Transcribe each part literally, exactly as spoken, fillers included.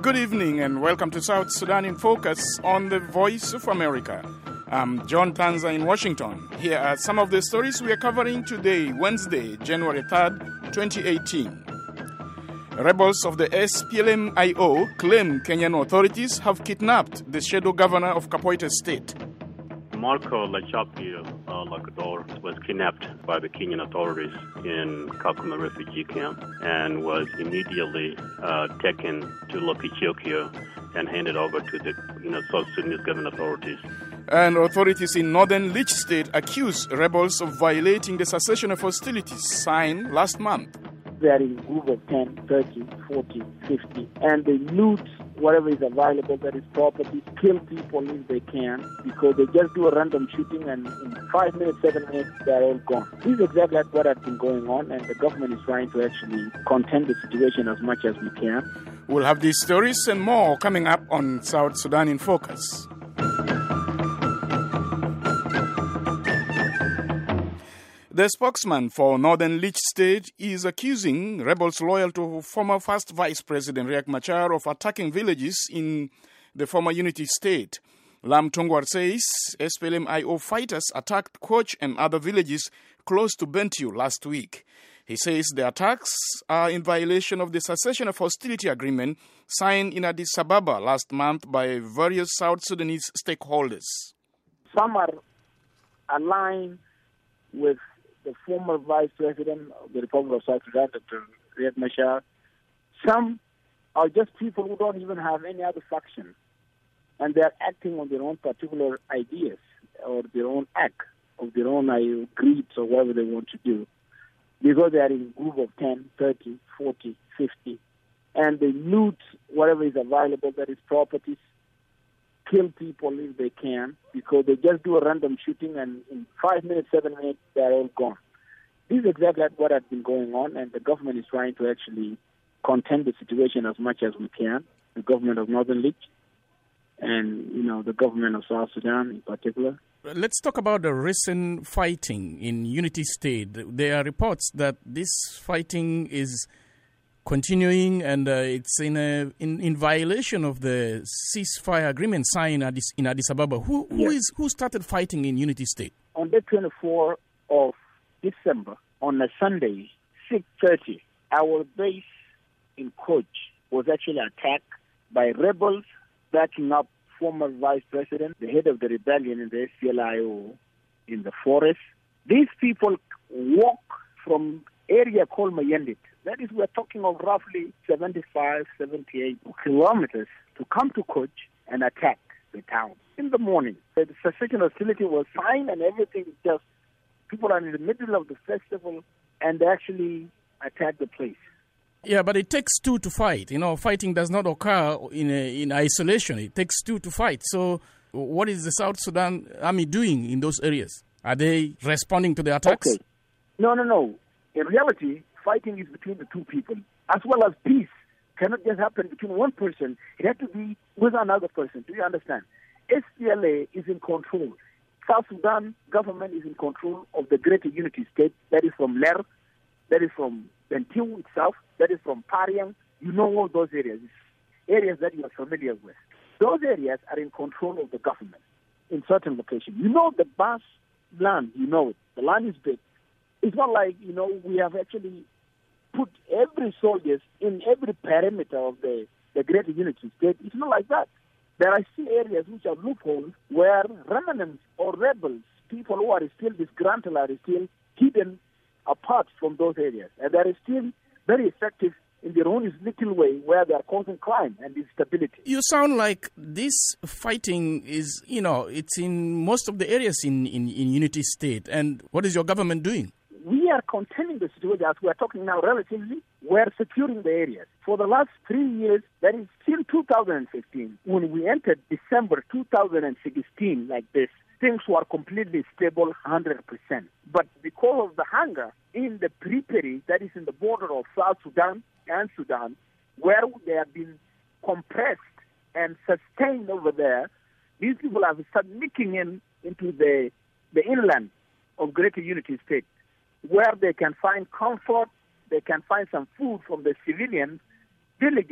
Good evening and welcome to South Sudan in Focus on the Voice of America. I'm John Tanza in Washington. Here are some of the stories we are covering today, Wednesday, January third, twenty eighteen. Rebels of the S P L M I O claim Kenyan authorities have kidnapped the shadow governor of Kapoita State. Marco Lachapi uh, Lacador was kidnapped by the Kenyan authorities in Kakuma refugee camp and was immediately uh, taken to Lokichokio and handed over to the you know, South Sudanese government authorities. And authorities in northern Lich State accuse rebels of violating the cessation of hostilities signed last month. They are in group of ten, thirty, forty, fifty, and they loot whatever is available that is property, kill people if they can, because they just do a random shooting and in five minutes, seven minutes, they're all gone. This is exactly what has been going on, and the government is trying to actually contain the situation as much as we can. We'll have these stories and more coming up on South Sudan in Focus. The spokesman for Northern Lich State is accusing rebels loyal to former First Vice President Riek Machar of attacking villages in the former Unity State. Lam Tongwar says S P L M I O fighters attacked Koch and other villages close to Bentiu last week. He says the attacks are in violation of the cessation of hostility agreement signed in Addis Ababa last month by various South Sudanese stakeholders. Some are aligned with the former Vice President of the Republic of South Sudan, Doctor Riek Machar. Some are just people who don't even have any other faction, and they are acting on their own particular ideas or their own act of their own uh, greeds or whatever they want to do, because they are in a group of ten, thirty, forty, fifty, and they loot whatever is available that is properties, kill people if they can, because they just do a random shooting and in five minutes, seven minutes, they're all gone. This is exactly what has been going on, and the government is trying to actually contain the situation as much as we can, the government of Northern Lich and, you know, the government of South Sudan in particular. Let's talk about the recent fighting in Unity State. There are reports that this fighting is continuing, and uh, it's in, a, in in violation of the ceasefire agreement signed in Addis, in Addis Ababa. Who who yes. is who started fighting in Unity State? On the twenty-fourth of December, on a Sunday, six thirty, our base in Koch was actually attacked by rebels backing up former Vice President, the head of the rebellion in the S P L I O in the forest. These people walk from area called Mayendit. That is, we're talking of roughly seventy-five, seventy-eight kilometers to come to Koch and attack the town in the morning. The cessation hostility was signed and everything, just people are in the middle of the festival and they actually attack the place. Yeah, but it takes two to fight. You know, fighting does not occur in a, in isolation. It takes two to fight. So what is the South Sudan army doing in those areas? Are they responding to the attacks? Okay. No, no, no. In reality, fighting is between the two people, as well as peace cannot just happen between one person. It has to be with another person. Do you understand? S P L A is in control. South Sudan government is in control of the Greater Unity State. That is from Ler, that is from Bentiu itself, that is from Pariang. You know all those areas, areas that you are familiar with. Those areas are in control of the government in certain locations. You know the Bas land, you know it. The land is big. It's not like, you know, we have actually put every soldier in every perimeter of the, the Greater Unity State. It's not like that. There are still areas which are loopholes where remnants or rebels, people who are still disgruntled, are still hidden apart from those areas. And they are still very effective in their own little way where they are causing crime and instability. You sound like this fighting is, you know, it's in most of the areas in, in, in Unity State. And what is your government doing? We are containing the situation as we are talking now relatively. We are securing the areas. For the last three years, that is till two thousand fifteen, when we entered December two thousand sixteen like this, things were completely stable one hundred percent. But because of the hunger in the periphery, that is in the border of South Sudan and Sudan, where they have been compressed and sustained over there, these people have started nicking in into the, the inland of Greater Unity State, where they can find comfort, they can find some food from the civilian villages,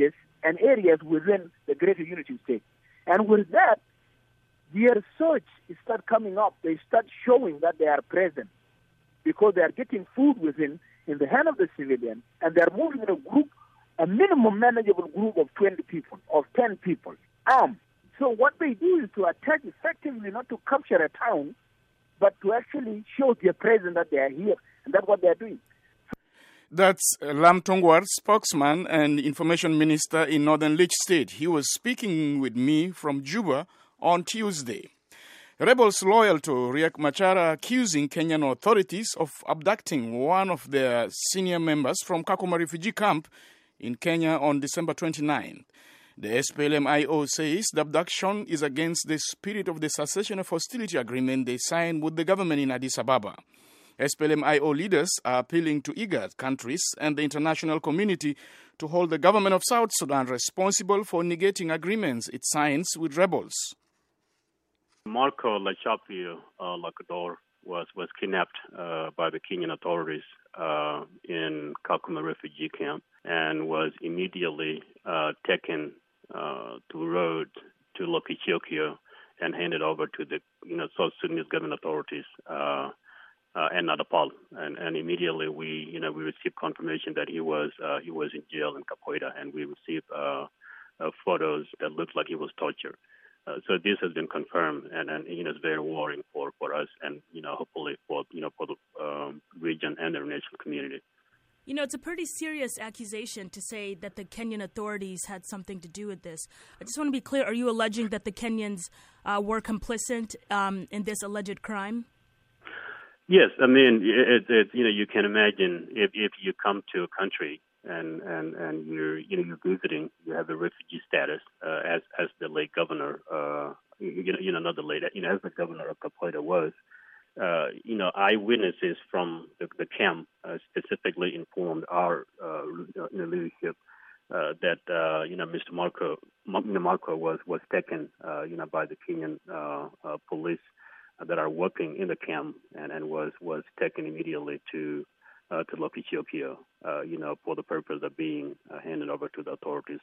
and areas within the Greater Unity State. And with that, their search start coming up. They start showing that they are present because they are getting food within in the hand of the civilian, and they are moving in a group, a minimum manageable group of twenty people, of ten people, armed. So what they do is to attack effectively, not to capture a town, but to actually show their presence that they are here, and that's what they are doing. That's Lam Tongwar, spokesman and information minister in Northern Leach State. He was speaking with me from Juba on Tuesday. Rebels loyal to Riek Machar are accusing Kenyan authorities of abducting one of their senior members from Kakuma refugee camp in Kenya on December twenty-ninth. The S P L M I O says the abduction is against the spirit of the cessation of hostility agreement they signed with the government in Addis Ababa. S P L M I O leaders are appealing to IGAD countries and the international community to hold the government of South Sudan responsible for negating agreements it signs with rebels. Marco Lachapio uh, Lacador was, was kidnapped uh, by the Kenyan authorities uh, in Kakuma refugee camp and was immediately uh, taken uh, to road to Lokichokio and handed over to the you know South Sudanese government authorities uh, uh, and Nadapal. And, and immediately we you know we received confirmation that he was uh, he was in jail in Capoeira, and we received uh, uh, photos that looked like he was tortured. Uh, so this has been confirmed, and, and you know it's very worrying for, for us, and you know hopefully for you know for the um, region and the international community. You know, it's a pretty serious accusation to say that the Kenyan authorities had something to do with this. I just want to be clear: are you alleging that the Kenyans uh, were complicit um, in this alleged crime? Yes, I mean it, it, you know you can imagine if if you come to a country and and and you're you know you're visiting, you have the refugee status uh, as as the late governor uh you know you know not the late you know as the governor of Capoeira was uh you know eyewitnesses from the, the camp uh, specifically informed our uh you know, leadership uh that uh you know Mister Marco Marco was was taken uh you know by the Kenyan uh, uh police that are working in the camp and and was was taken immediately to Uh, to Lokichokio, uh, you know, for the purpose of being uh, handed over to the authorities,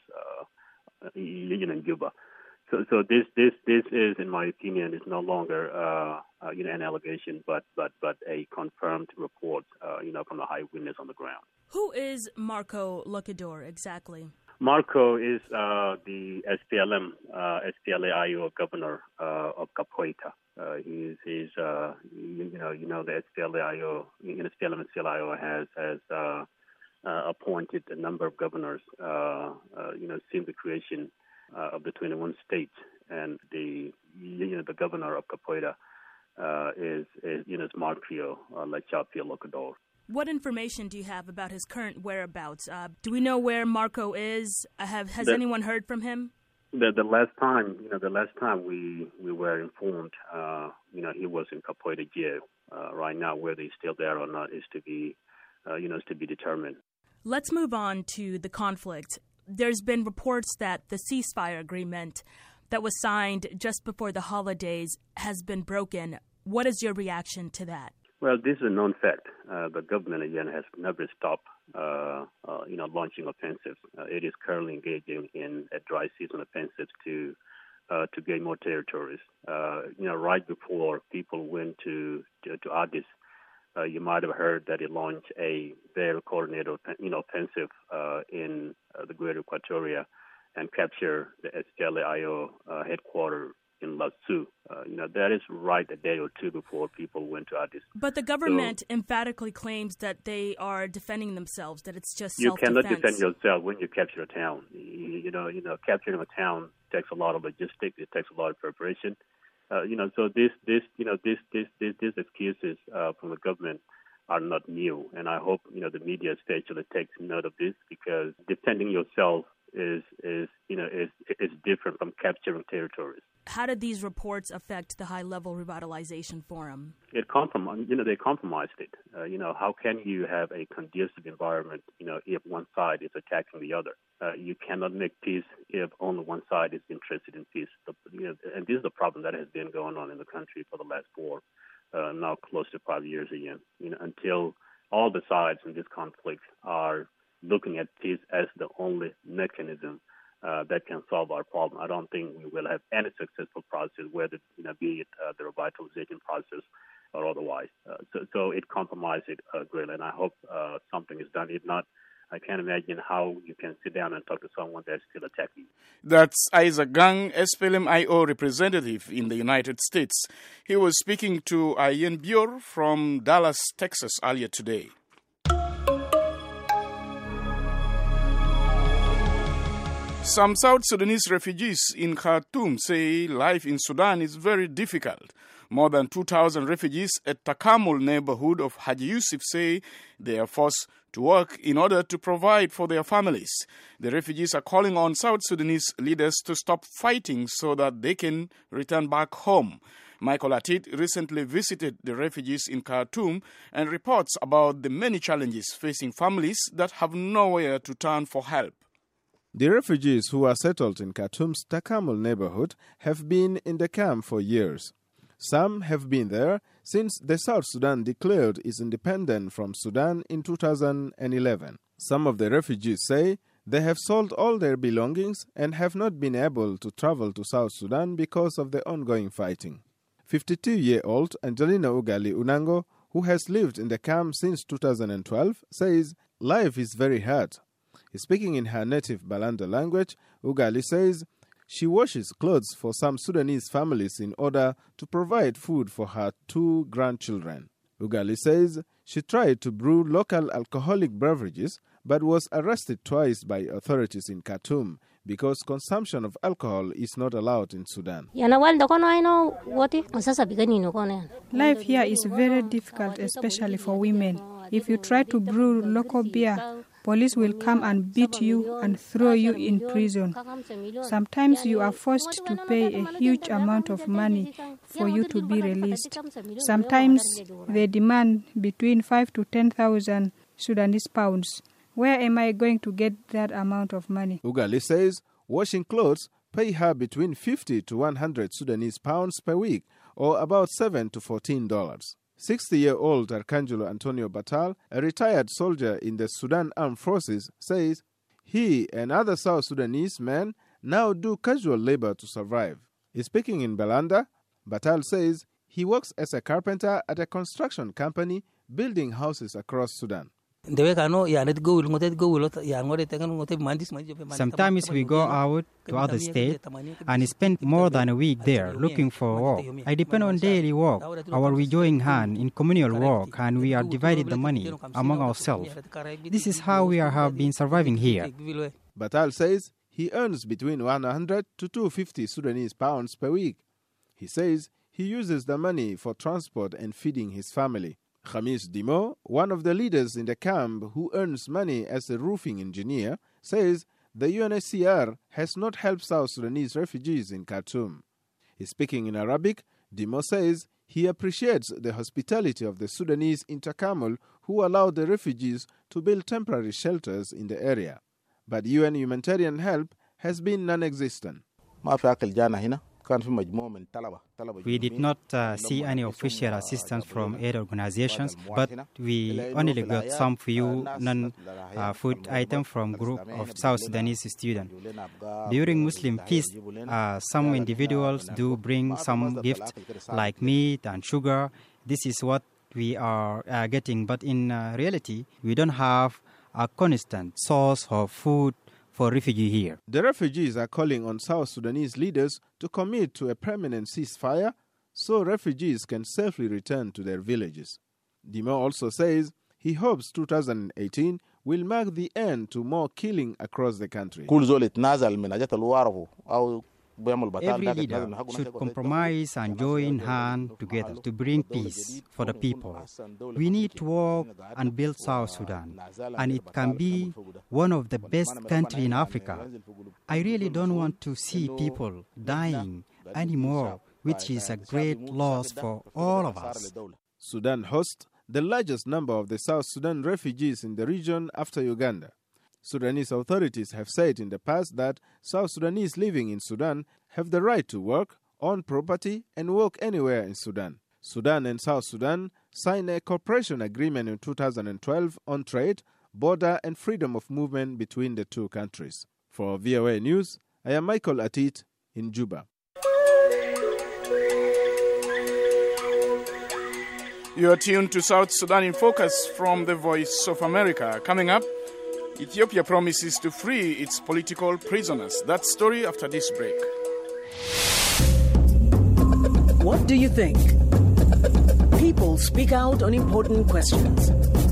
uh, you know, in Juba. So, so this, this, this is, in my opinion, is no longer, uh, uh, you know, an allegation, but, but, but a confirmed report, uh, you know, from the eyewitness on the ground. Who is Marco Lacador exactly? Marco is uh, the S P L M, uh, S P L A I O governor uh, of Capoeira. Uh, he's, he's uh, you, you know, you know, the S P L A I O, you know, S P L M and S P L I O has has uh, uh, appointed a number of governors, uh, uh, you know, since the creation uh, of the twenty-one states, and the you know the governor of Capoeira uh, is, is you know is Marco uh, Lachapio Lacador. What information do you have about his current whereabouts? Uh, do we know where Marco is? Uh, have has the, anyone heard from him? The the last time, you know, the last time we, we were informed, uh, you know, he was in Capoeira jail. Uh, right now, whether he's still there or not is to be, uh, you know, is to be determined. Let's move on to the conflict. There's been reports that the ceasefire agreement that was signed just before the holidays has been broken. What is your reaction to that? Well, this is a known fact. Uh, the government, again, has never stopped, uh, uh, you know, launching offensives. Uh, it is currently engaging in a dry season offensive to uh, to gain more territories. Uh, you know, right before people went to to, to Addis, uh, you might have heard that it launched a very coordinated, you know, offensive uh, in uh, the Greater Equatoria and capture the S P L A I O uh, headquarters in Lasu. Uh, you know, that is right a day or two before people went to Addis. But the government so, emphatically claims that they are defending themselves, that it's just you self-defense. You cannot defend yourself when you capture a town. You, you know, you know, capturing a town takes a lot of logistics. It takes a lot of preparation. Uh, you know, so this, this, you know, this, this, this, these excuses uh, from the government are not new. And I hope, you know, the media especially takes note of this, because defending yourself is, is you know, is is different from capturing territories. How did these reports affect the High-Level Revitalization Forum? It comprom- you know, they compromised it. Uh, you know, how can you have a conducive environment, you know, if one side is attacking the other? Uh, you cannot make peace if only one side is interested in peace. The, you know, and this is the problem that has been going on in the country for the last four, uh, now close to five years again. You know, until all the sides in this conflict are looking at peace as the only mechanism uh, that can solve our problem. I don't think we will have any successful process, whether, you know, be it uh, the revitalization process or otherwise. Uh, so, so it compromises it uh, greatly, and I hope uh, something is done. If not, I can't imagine how you can sit down and talk to someone that's still attacking you. That's Isaac Gang, S P L M I O representative in the United States. He was speaking to Ian Bior from Dallas, Texas earlier today. Some South Sudanese refugees in Khartoum say life in Sudan is very difficult. More than two thousand refugees at Takamul neighborhood of Haji Yusuf say they are forced to work in order to provide for their families. The refugees are calling on South Sudanese leaders to stop fighting so that they can return back home. Michael Atit recently visited the refugees in Khartoum and reports about the many challenges facing families that have nowhere to turn for help. The refugees who are settled in Khartoum's Takamul neighborhood have been in the camp for years. Some have been there since the South Sudan declared its independence from Sudan in two thousand eleven. Some of the refugees say they have sold all their belongings and have not been able to travel to South Sudan because of the ongoing fighting. fifty-two-year-old Angelina Ugali Unango, who has lived in the camp since two thousand twelve, says life is very hard. Speaking in her native Balanda language, Ugali says she washes clothes for some Sudanese families in order to provide food for her two grandchildren. Ugali says she tried to brew local alcoholic beverages but was arrested twice by authorities in Khartoum because consumption of alcohol is not allowed in Sudan. Life here is very difficult, especially for women. If you try to brew local beer, police will come and beat you and throw you in prison. Sometimes you are forced to pay a huge amount of money for you to be released. Sometimes they demand between five to ten thousand Sudanese pounds. Where am I going to get that amount of money? Ugali says washing clothes pay her between fifty to one hundred Sudanese pounds per week, or about seven to fourteen dollars. sixty-year-old Arcangelo Antonio Batal, a retired soldier in the Sudan Armed Forces, says he and other South Sudanese men now do casual labor to survive. Speaking in Balanda, Batal says he works as a carpenter at a construction company building houses across Sudan. Sometimes we go out to other states and spend more than a week there looking for work. I depend on daily work, our we join hand in communal work, and we are divided the money among ourselves. This is how we are, have been surviving here. Batal says he earns between one hundred to two hundred fifty Sudanese pounds per week. He says he uses the money for transport and feeding his family. Khamis Dimo, one of the leaders in the camp who earns money as a roofing engineer, says the U N H C R has not helped South Sudanese refugees in Khartoum. Speaking in Arabic, Dimo says he appreciates the hospitality of the Sudanese in Takamul who allowed the refugees to build temporary shelters in the area. But U N humanitarian help has been non-existent. We did not uh, see any official assistance from aid organizations, but we only got some few non-food uh, items from group of South Sudanese students. During Muslim feast, uh, some individuals do bring some gifts like meat and sugar. This is what we are uh, getting, but in uh, reality, we don't have a constant source of food for refugees here. The refugees are calling on South Sudanese leaders to commit to a permanent ceasefire so refugees can safely return to their villages. Dimo also says he hopes two thousand eighteen will mark the end to more killing across the country. Every leader should compromise and join hands together to bring peace for the people. We need to work and build South Sudan, and it can be one of the best countries in Africa. I really don't want to see people dying anymore, which is a great loss for all of us. Sudan hosts the largest number of the South Sudan refugees in the region after Uganda. Sudanese authorities have said in the past that South Sudanese living in Sudan have the right to work, own property, and work anywhere in Sudan. Sudan and South Sudan signed a cooperation agreement in two thousand twelve on trade, border, and freedom of movement between the two countries. For V O A News, I am Michael Atit in Juba. You are tuned to South Sudan in Focus from the Voice of America. Coming up, Ethiopia promises to free its political prisoners. That story after this break. What do you think? People speak out on important questions.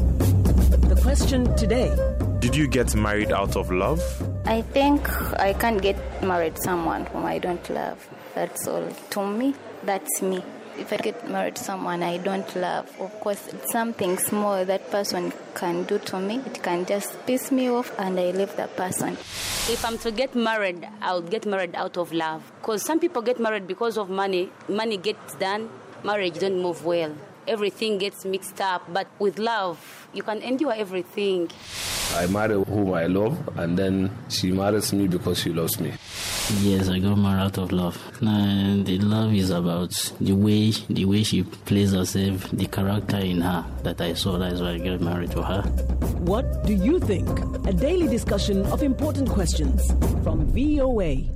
The question today: did you get married out of love? I think I can't get married someone whom I don't love. That's all. To me, that's me. If I get married to someone I don't love, of course, it's something small that person can do to me. It can just piss me off and I leave that person. If I'm to get married, I'll get married out of love. Because some people get married because of money. Money gets done, marriage don't move well. Everything gets mixed up. But with love, you can endure everything. I marry whom I love, and then she marries me because she loves me. Yes, I got married out of love. And the love is about the way the way she plays herself, the character in her that I saw. That's why I got married to her. What do you think? A daily discussion of important questions from V O A.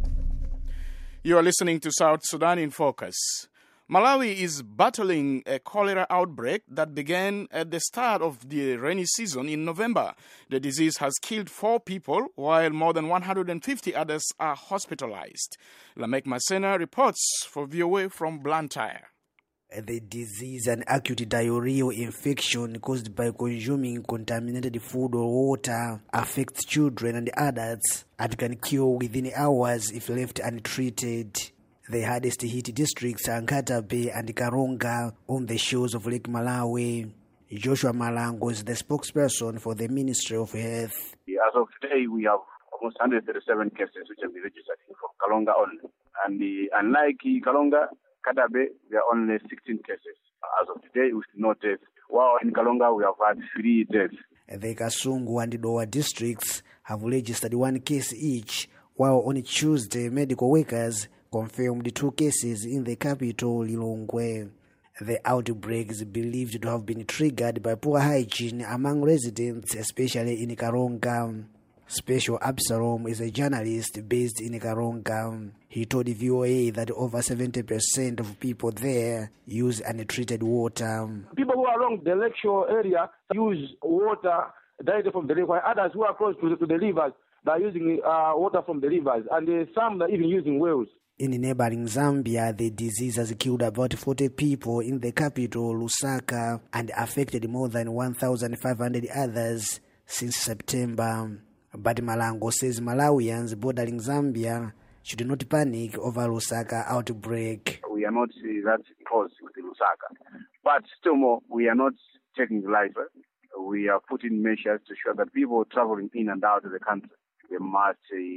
You are listening to South Sudan in Focus. Malawi is battling a cholera outbreak that began at the start of the rainy season in November. The disease has killed four people, while more than one hundred fifty others are hospitalized. Lamek Masena reports for V O A from Blantyre. The disease, an acute diarrheal infection caused by consuming contaminated food or water, affects children and adults and can cure within hours if left untreated. The hardest hit districts are Nkatabe and Karonga on the shores of Lake Malawi. Joshua Malango is the spokesperson for the Ministry of Health. As of today, we have almost one hundred thirty-seven cases which have been registered from Kalonga only. And the, unlike Kalonga, Katabe, there are only sixteen cases. As of today, we still no deaths. While in Kalonga, we have had three deaths. The Kasungu and Dowa districts have registered one case each, while on Tuesday, medical workers confirmed two cases in the capital, Lilongwe. The outbreak is believed to have been triggered by poor hygiene among residents, especially in Karonga. Special Absalom is a journalist based in Karonga. He told V O A that over seventy percent of people there use untreated water. People who are along the lakeshore area use water directly from the river, while others who are close to the, to the rivers, they are using uh, water from the rivers, and uh, some are even using wells. In neighboring Zambia, the disease has killed about forty people in the capital, Lusaka, and affected more than one thousand five hundred others since September. But Malango says Malawians bordering Zambia should not panic over Lusaka outbreak. We are not uh, that close with Lusaka. But still more, we are not taking life. We are putting measures to show that people traveling in and out of the country, they must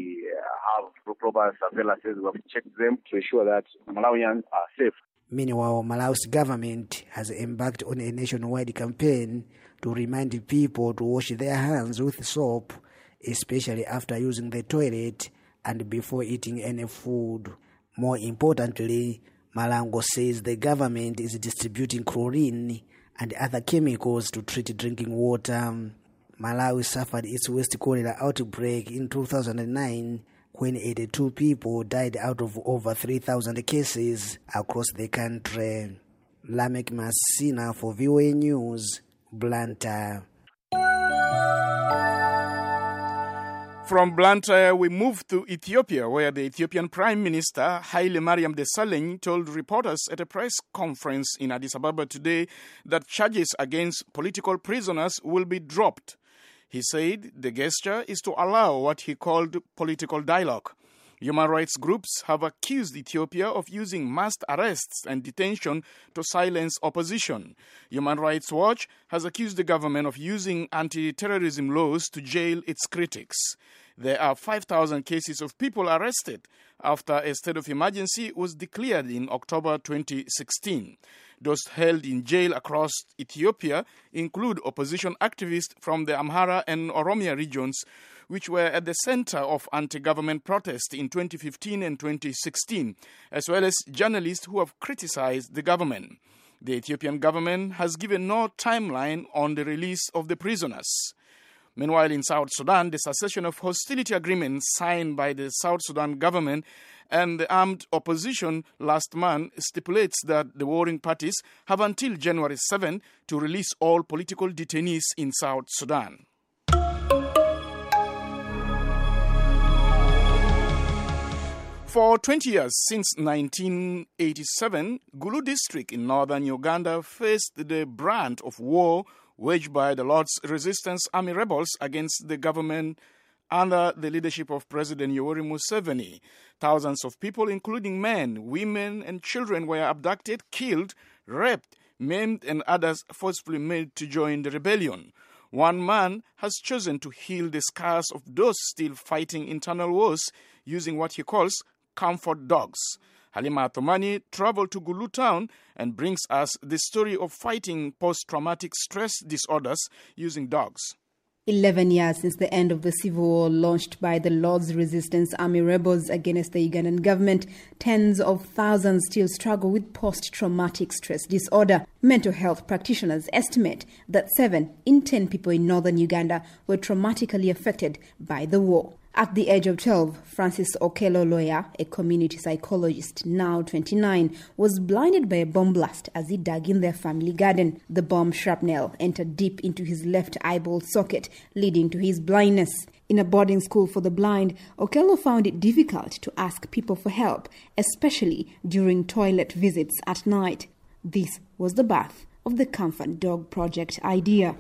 uh, have proper surveillance. We have checked them to ensure that Malawians are safe. Meanwhile, Malawi's government has embarked on a nationwide campaign to remind people to wash their hands with soap, especially after using the toilet and before eating any food. More importantly, Malango says the government is distributing chlorine and other chemicals to treat drinking water. Malawi suffered its worst cholera outbreak in two thousand nine when eighty-two people died out of over three thousand cases across the country. Lamek Masina for V O A News, Blantyre. From Blantyre, we move to Ethiopia, where the Ethiopian Prime Minister Haile Mariam Desalegn told reporters at a press conference in Addis Ababa today that charges against political prisoners will be dropped. He said the gesture is to allow what he called political dialogue. Human rights groups have accused Ethiopia of using mass arrests and detention to silence opposition. Human Rights Watch has accused the government of using anti-terrorism laws to jail its critics. There are five thousand cases of people arrested after a state of emergency was declared in October twenty sixteen. Those held in jail across Ethiopia include opposition activists from the Amhara and Oromia regions, which were at the center of anti-government protests in twenty fifteen and twenty sixteen, as well as journalists who have criticized the government. The Ethiopian government has given no timeline on the release of the prisoners. Meanwhile, in South Sudan, the cessation of hostility agreement signed by the South Sudan government and the armed opposition last month stipulates that the warring parties have until January seventh to release all political detainees in South Sudan. For twenty years, since nineteen eighty-seven, Gulu district in northern Uganda faced the brunt of war waged by the Lord's Resistance Army rebels against the government under the leadership of President Yoweri Museveni. Thousands of people, including men, women, and children, were abducted, killed, raped, maimed, and others forcibly made to join the rebellion. One man has chosen to heal the scars of those still fighting internal wars using what he calls comfort dogs. Halima Athumani traveled to Gulu town and brings us the story of fighting post-traumatic stress disorders using dogs. Eleven years since the end of the civil war launched by the Lord's Resistance Army rebels against the Ugandan government, tens of thousands still struggle with post-traumatic stress disorder. Mental health practitioners estimate that seven in ten people in northern Uganda were traumatically affected by the war. At the age of twelve, Francis Okello Loya, a community psychologist, now twenty-nine, was blinded by a bomb blast as he dug in their family garden. The bomb shrapnel entered deep into his left eyeball socket, leading to his blindness. In a boarding school for the blind, Okello found it difficult to ask people for help, especially during toilet visits at night. This was the birth of the Comfort Dog Project idea.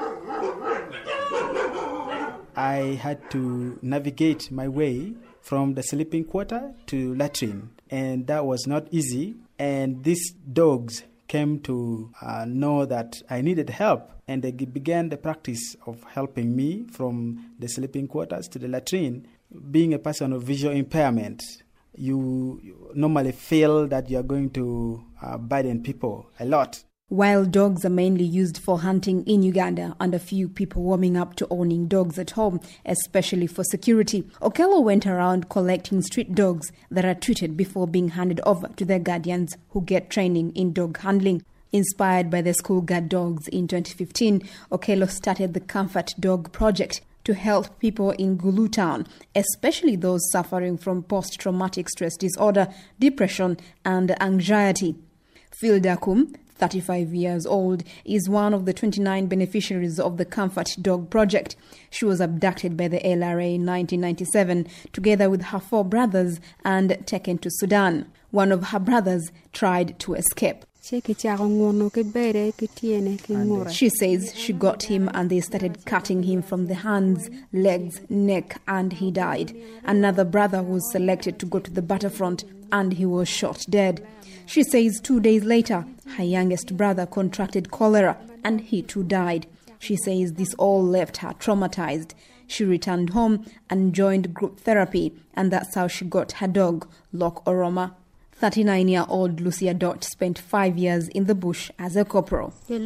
I had to navigate my way from the sleeping quarter to latrine, and that was not easy. And these dogs came to uh, know that I needed help, and they began the practice of helping me from the sleeping quarters to the latrine. Being a person of visual impairment, you normally feel that you are going to uh, burden people a lot. While dogs are mainly used for hunting in Uganda, and a few people warming up to owning dogs at home, especially for security, Okello went around collecting street dogs that are treated before being handed over to their guardians who get training in dog handling. Inspired by the school guard dogs in twenty fifteen, Okello started the Comfort Dog Project to help people in Gulu town, especially those suffering from post-traumatic stress disorder, depression, and anxiety. Phil Dakum, thirty-five years old, is one of the twenty-nine beneficiaries of the Comfort Dog Project. She was abducted by the L R A in nineteen ninety-seven, together with her four brothers, and taken to Sudan. One of her brothers tried to escape. She says she got him and they started cutting him from the hands, legs, neck, and he died. Another brother was selected to go to the battlefront and he was shot dead. She says two days later, her youngest brother contracted cholera and he too died. She says this all left her traumatized. She returned home and joined group therapy, and that's how she got her dog, Lok Oroma. thirty-nine-year-old Lucia Dot spent five years in the bush as a corporal. I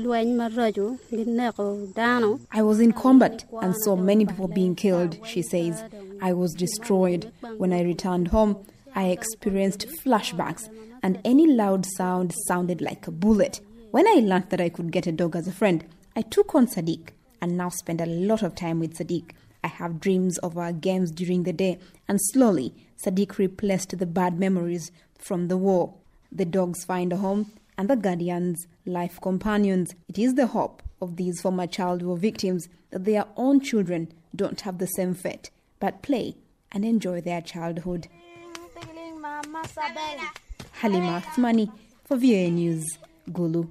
was in combat and saw many people being killed, she says. I was destroyed. When I returned home, I experienced flashbacks, and any loud sound sounded like a bullet. When I learned that I could get a dog as a friend, I took on Sadiq and now spend a lot of time with Sadiq. I have dreams of our games during the day, and slowly Sadiq replaced the bad memories from the war. The dogs find a home, and the guardians, life companions. It is the hope of these former child war victims that their own children don't have the same fate, but play and enjoy their childhood. Halima Athumani for V O A News, Gulu.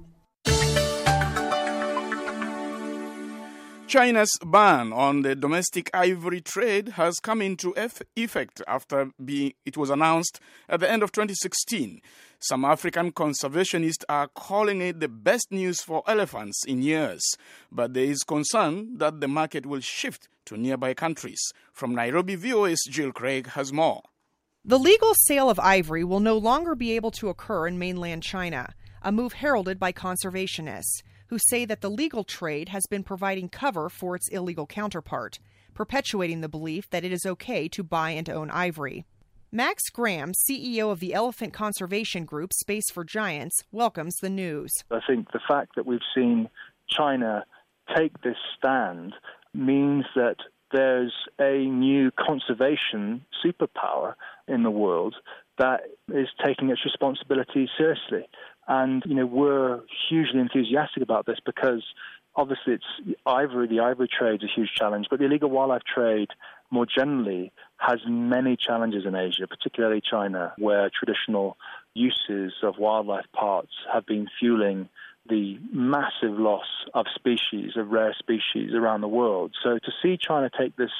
China's ban on the domestic ivory trade has come into effect after being, it was announced at the end of twenty sixteen. Some African conservationists are calling it the best news for elephants in years, but there is concern that the market will shift to nearby countries. From Nairobi, V O A's Jill Craig has more. The legal sale of ivory will no longer be able to occur in mainland China, a move heralded by conservationists, who say that the legal trade has been providing cover for its illegal counterpart, perpetuating the belief that it is okay to buy and own ivory. Max Graham, C E O of the elephant conservation group Space for Giants, welcomes the news. I think the fact that we've seen China take this stand means that there's a new conservation superpower in the world that is taking its responsibility seriously. And, you know, we're hugely enthusiastic about this because obviously it's ivory, the ivory trade is a huge challenge, but the illegal wildlife trade more generally has many challenges in Asia, particularly China, where traditional uses of wildlife parts have been fueling the massive loss of species, of rare species around the world. So to see China take this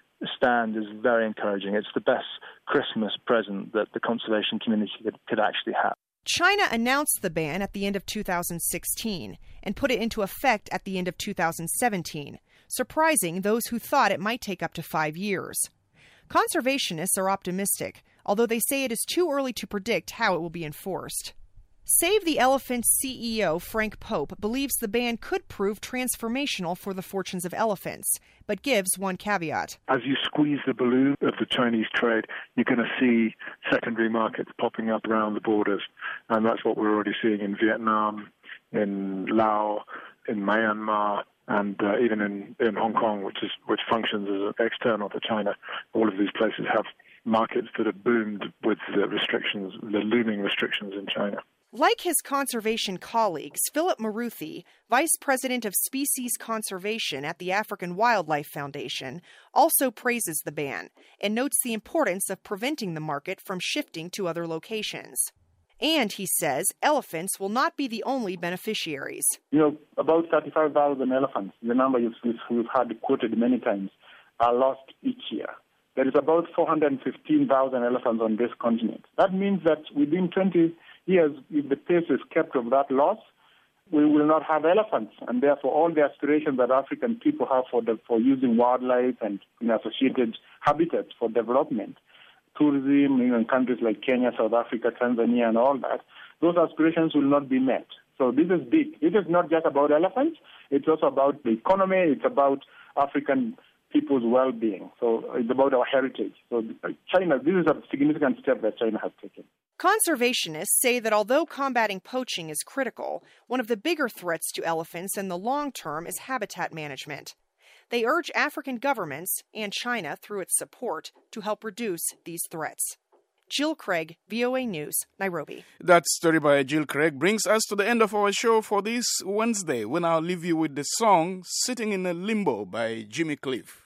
stand is very encouraging. It's the best Christmas present that the conservation community could, could actually have. China announced the ban at the end of two thousand sixteen and put it into effect at the end of two thousand seventeen, surprising those who thought it might take up to five years. Conservationists are optimistic, although they say it is too early to predict how it will be enforced. Save the Elephants C E O Frank Pope believes the ban could prove transformational for the fortunes of elephants, but gives one caveat. As you squeeze the balloon of the Chinese trade, you're going to see secondary markets popping up around the borders, and that's what we're already seeing in Vietnam, in Laos, in Myanmar, and uh, even in, in Hong Kong, which is which functions as external to China. All of these places have markets that have boomed with the restrictions, the looming restrictions in China. Like his conservation colleagues, Philip Maruthi, Vice President of Species Conservation at the African Wildlife Foundation, also praises the ban and notes the importance of preventing the market from shifting to other locations. And, he says, elephants will not be the only beneficiaries. You know, about thirty-five thousand elephants, the number you've, you've had quoted many times, are lost each year. There is about four hundred fifteen thousand elephants on this continent. That means that within twenty years, if the pace is kept of that loss, we will not have elephants. And therefore, all the aspirations that African people have for the, for using wildlife and, you know, associated habitats for development, tourism, you know, in countries like Kenya, South Africa, Tanzania, and all that, those aspirations will not be met. So this is big. It is not just about elephants. It's also about the economy. It's about African people's well-being. So it's about our heritage. So China, this is a significant step that China has taken. Conservationists say that although combating poaching is critical, one of the bigger threats to elephants in the long term is habitat management. They urge African governments and China through its support to help reduce these threats. Jill Craig, V O A News, Nairobi. That story by Jill Craig brings us to the end of our show for this Wednesday, when I'll leave you with the song Sitting in a Limbo by Jimmy Cliff.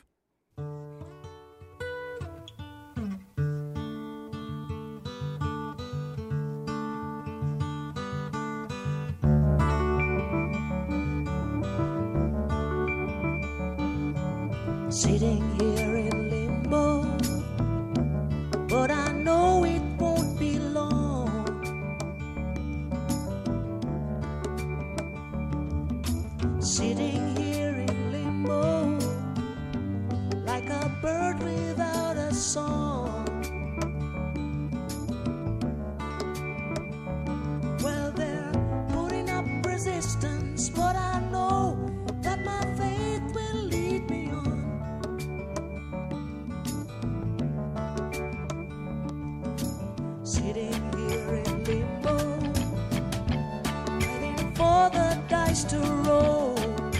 Sitting here in limbo, but I know it won't be long. Sitting here in limbo, like a bird without a song. Well, they're putting up resistance, but I know that my faith will lead me on. Sitting here in limbo, waiting for the dice to roll.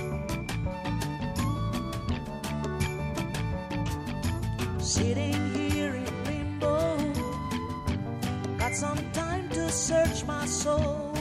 Sitting here in limbo, got some time to search my soul.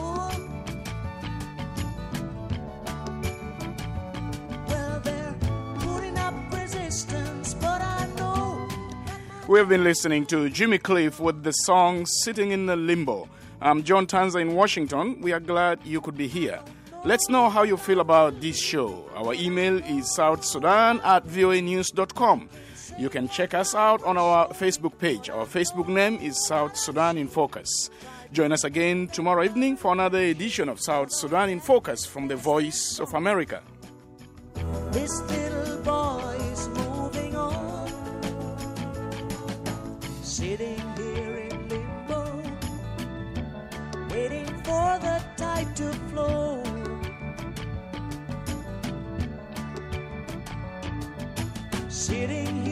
Well, they're putting up resistance, but I know. We have been listening to Jimmy Cliff with the song Sitting in a Limbo. I'm John Tanza in Washington. We are glad you could be here. Let's know how you feel about this show. Our email is south sudan at voa news dot com. You can check us out on our Facebook page. Our Facebook name is South Sudan in Focus. Join us again tomorrow evening for another edition of South Sudan in Focus from the Voice of America. This little boy is moving on, sitting here in limbo, waiting for the tide to flow. Sitting here